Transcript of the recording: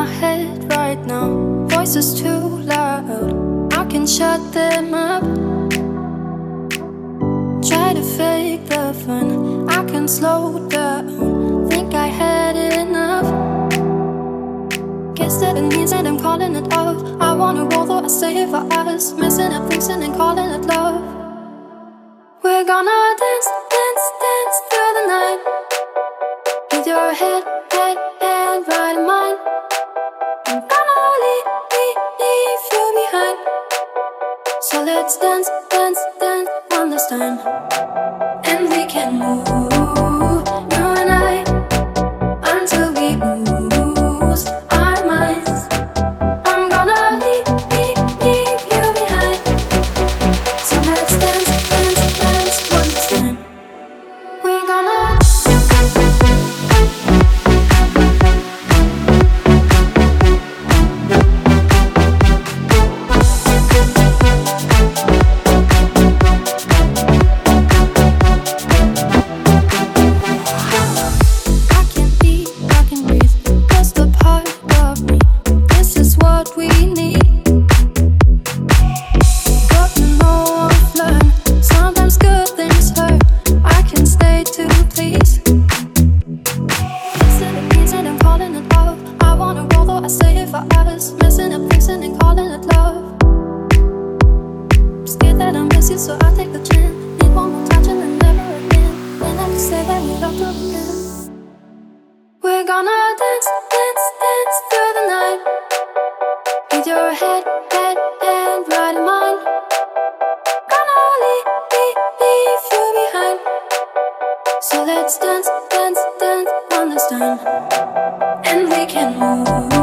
head right now. Voices too loud, I can shut them up. Try to fake the fun, I can slow down. Think I had enough. Guess that it means that I'm calling it off. I wanna roll though I stay for us. Messing up things and then calling it love. We're gonna dance, dance, dance through the night. With your head right in mine. I'm gonna leave you behind. So let's dance, dance, dance one last time. And we can move, you and I, until we lose our minds. I'm gonna leave you behind. So let's dance, dance, dance one last time. We're gonna so I take the chance. Need one more touch and then never again. Then I have to say that we don't love again. We're gonna dance, dance, dance through the night. With your head right in mine. Gonna leave you behind. So let's dance, dance, dance one last time. And we can move.